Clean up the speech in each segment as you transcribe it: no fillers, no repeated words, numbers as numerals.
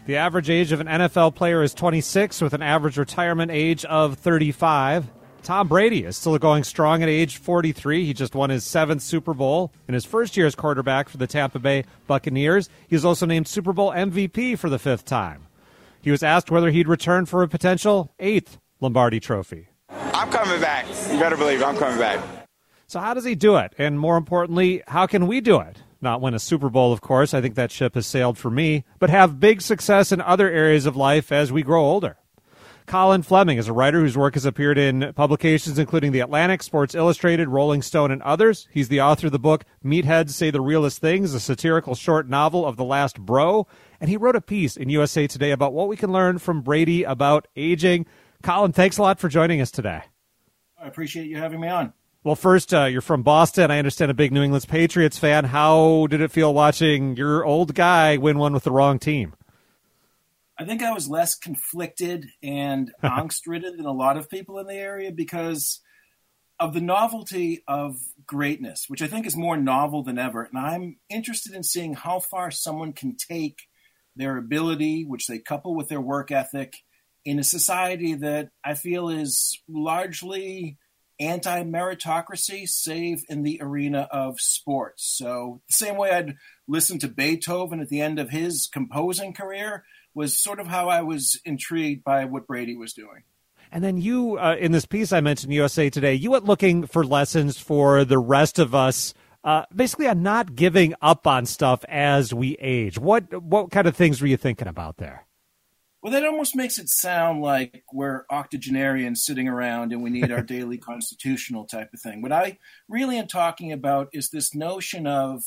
The average age of an NFL player is 26, with an average retirement age of 35. Tom Brady is still going strong at age 43. He just won his 7th Super Bowl in his first year as quarterback for the Tampa Bay Buccaneers. He was also named Super Bowl MVP for the 5th time. He was asked whether he'd return for a potential 8th Lombardi Trophy. I'm coming back. You better believe I'm coming back. So how does he do it? And more importantly, how can we do it? Not win a Super Bowl, of course. I think that ship has sailed for me. But have big success in other areas of life as we grow older. Colin Fleming is a writer whose work has appeared in publications including The Atlantic, Sports Illustrated, Rolling Stone, and others. He's the author of the book Meatheads Say the Realest Things, a satirical short novel of the last bro. And he wrote a piece in USA Today about what we can learn from Brady about aging. Colin, thanks a lot for joining us today. I appreciate you having me on. Well, first, you're from Boston. I understand a big New England Patriots fan. How did it feel watching your old guy win one with the wrong team? I think I was less conflicted and angst-ridden than a lot of people in the area because of the novelty of greatness, which I think is more novel than ever. And I'm interested in seeing how far someone can take their ability, which they couple with their work ethic, in a society that I feel is largely anti-meritocracy, save in the arena of sports. So the same way I'd listen to Beethoven at the end of his composing career was sort of how I was intrigued by what Brady was doing. And then you, in this piece I mentioned, USA Today, you went looking for lessons for the rest of us, basically on not giving up on stuff as we age. What kind of things were you thinking about there? Well, that almost makes it sound like we're octogenarians sitting around and we need our daily constitutional type of thing. What I really am talking about is this notion of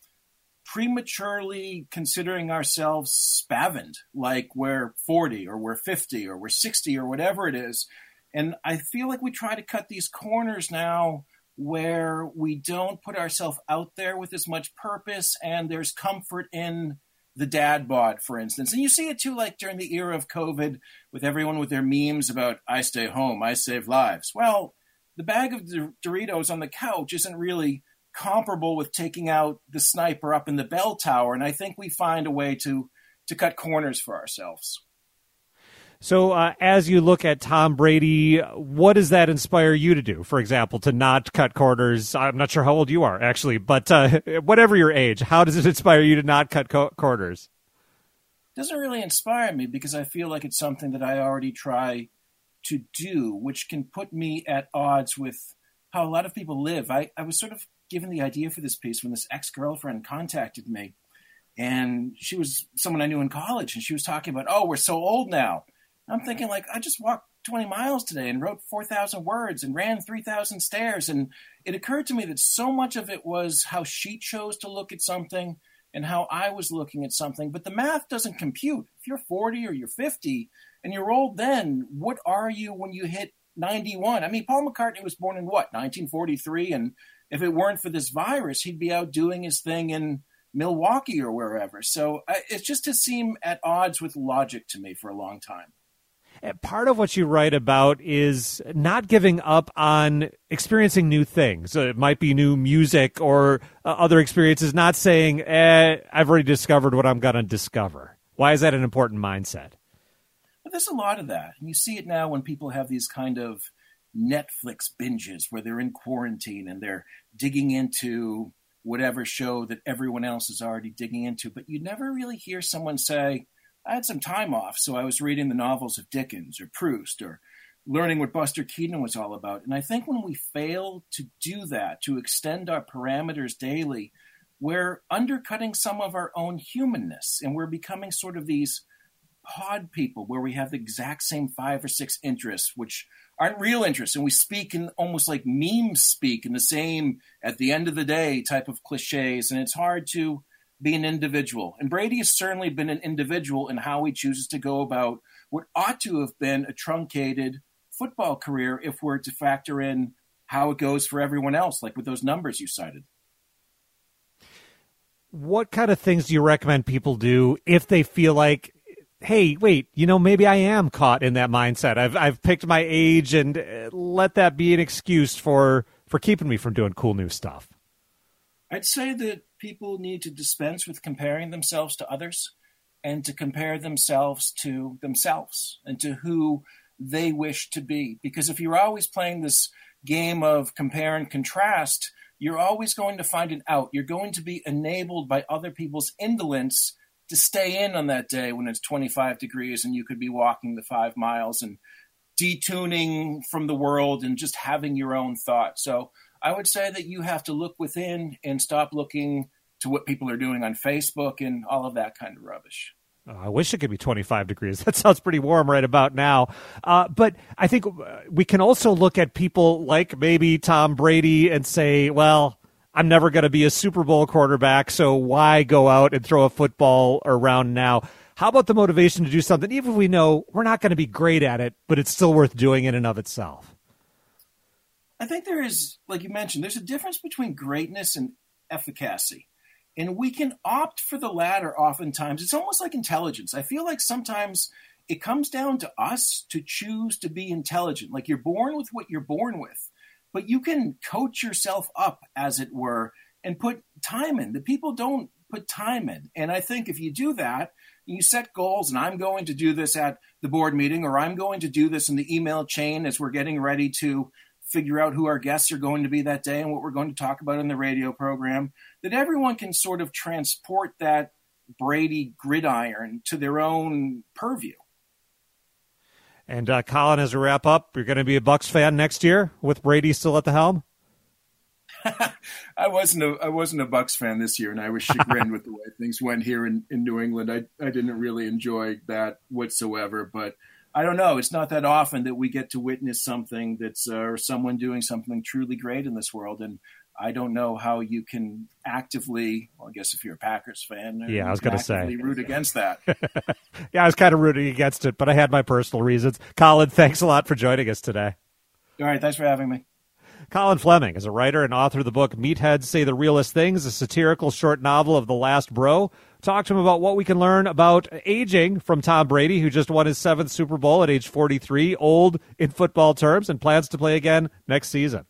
prematurely considering ourselves spavined, like we're 40 or we're 50 or we're 60 or whatever it is. And I feel like we try to cut these corners now where we don't put ourselves out there with as much purpose, and there's comfort in the dad bod, for instance. And you see it too, like during the era of COVID with everyone with their memes about I stay home, I save lives. Well, the bag of Doritos on the couch isn't really comparable with taking out the sniper up in the bell tower. And I think we find a way to cut corners for ourselves. So as you look at Tom Brady, what does that inspire you to do? For example, to not cut corners. I'm not sure how old you are, actually, but whatever your age, how does it inspire you to not cut corners? It doesn't really inspire me because I feel like it's something that I already try to do, which can put me at odds with how a lot of people live. I was sort of given the idea for this piece when this ex-girlfriend contacted me, and she was someone I knew in college, and she was talking about, oh, we're so old now. I'm thinking, like, I just walked 20 miles today and wrote 4,000 words and ran 3,000 stairs. And it occurred to me that so much of it was how she chose to look at something and how I was looking at something. But the math doesn't compute. If you're 40 or you're 50 and you're old then, what are you when you hit 91? I mean, Paul McCartney was born in what, 1943? And if it weren't for this virus, he'd be out doing his thing in Milwaukee or wherever. So it's just to seem at odds with logic to me for a long time. Part of what you write about is not giving up on experiencing new things. It might be new music or other experiences, not saying, I've already discovered what I'm going to discover. Why is that an important mindset? But there's a lot of that. And you see it now when people have these kind of Netflix binges where they're in quarantine and they're digging into whatever show that everyone else is already digging into. But you never really hear someone say, I had some time off, so I was reading the novels of Dickens or Proust or learning what Buster Keaton was all about. And I think when we fail to do that, to extend our parameters daily, we're undercutting some of our own humanness, and we're becoming sort of these pod people where we have the exact same 5 or 6 interests, which aren't real interests, and we speak in almost like memes speak in the same at the end of the day type of cliches, and it's hard to be an individual. And Brady has certainly been an individual in how he chooses to go about what ought to have been a truncated football career if we're to factor in how it goes for everyone else, like with those numbers you cited. What kind of things do you recommend people do if they feel like, hey, wait, maybe I am caught in that mindset. I've picked my age, and let that be an excuse for keeping me from doing cool new stuff? I'd say that people need to dispense with comparing themselves to others. and to compare themselves to themselves and to who they wish to be. Because if you're always playing this game of compare and contrast, you're always going to find an out. You're going to be enabled by other people's indolence to stay in on that day when it's 25 degrees and you could be walking the 5 miles and detuning from the world and just having your own thoughts. So I would say that you have to look within and stop looking to what people are doing on Facebook and all of that kind of rubbish. I wish it could be 25 degrees. That sounds pretty warm right about now. But I think we can also look at people like maybe Tom Brady and say, well, I'm never going to be a Super Bowl quarterback, so why go out and throw a football around now? How about the motivation to do something, even if we know we're not going to be great at it, but it's still worth doing in and of itself? I think there is, like you mentioned, there's a difference between greatness and efficacy. And we can opt for the latter oftentimes. It's almost like intelligence. I feel like sometimes it comes down to us to choose to be intelligent. Like you're born with what you're born with, but you can coach yourself up, as it were, and put time in. The people don't put time in. And I think if you do that, you set goals, and I'm going to do this at the board meeting, or I'm going to do this in the email chain as we're getting ready to figure out who our guests are going to be that day and what we're going to talk about in the radio program, that everyone can sort of transport that Brady gridiron to their own purview. And Colin, as a wrap up, you're going to be a Bucs fan next year with Brady still at the helm? I wasn't a Bucs fan this year, and I was chagrined with the way things went here in New England. I didn't really enjoy that whatsoever, but I don't know. It's not that often that we get to witness something that's or someone doing something truly great in this world. And I don't know how you can actively, well, I guess if you're a Packers fan, yeah, I was going to say, root against that. Yeah, I was kind of rooting against it, but I had my personal reasons. Colin, thanks a lot for joining us today. All right. Thanks for having me. Colin Fleming is a writer and author of the book Meatheads Say the Realest Things, a satirical short novel of the last bro. Talk to him about what we can learn about aging from Tom Brady, who just won his 7th Super Bowl at age 43, old in football terms, and plans to play again next season.